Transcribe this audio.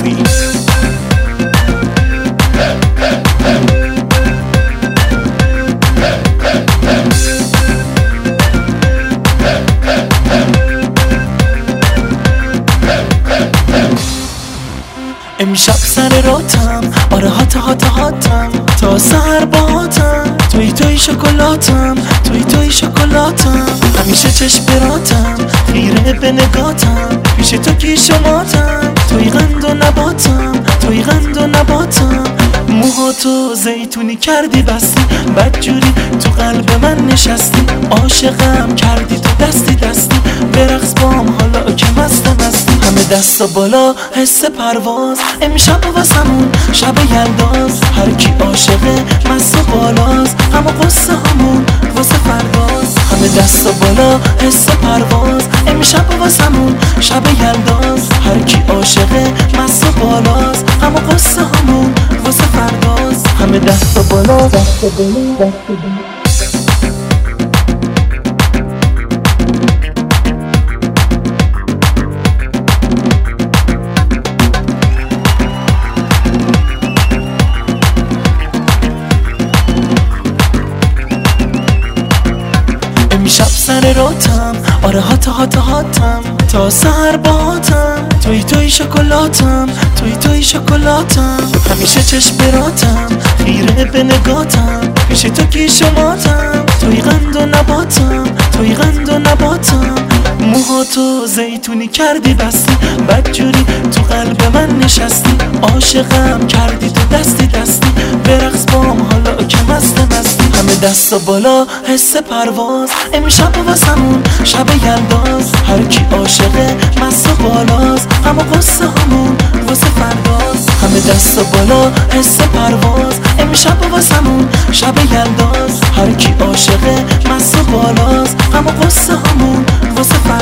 موسوی. امشب سر راتم، آره هاتم تا سر باهاتم، توی شکلاتم، توی شکلاتم، همیشه چشم براتم، خیره به نگاتم، پیش تو کیش و ماتم، توی قند و نباتم، موهاتو زیتونی کردی بستی، بدجوری تو قلب من نشستی، عاشقم کردی تو دستی برقص بام حالا که مستی، همه دستا بالا حس پرواز، امشب واسمون شب یلداز، هر کی عاشقه مست و بالاز، اما قصه همون واسه فرداز، همه دستا بالا حس پرواز، امشب واسمون شب یلداز، هر کی عاشقه مست و بالاز، اما قصه همون واسه فرداز، همه دستا بالا امشب سر راتم، آره هاتم تا سر باهاتم، توی شکلاتم، توی شکلاتم، همیشه چشم براتم، خیره به نگاتم، پیش تو کیش و ماتم، توی قند و نباتم، موهاتو زیتونی کردی بستی، بدجوری تو قلب من نشستی، عاشقم کردی تو دستی برقص بام حالا که مستی، همه دستا بالا حس پرواز، امشب واسمون شب یلداز، هر کی عاشقه مست و بالاز، اما قصه همون واسه فرداز، همه دستا بالا حس پرواز، امشب واسمون شب یلداز، هر کی عاشقه مست و بالاز، اما قصه همون واسه فرداز.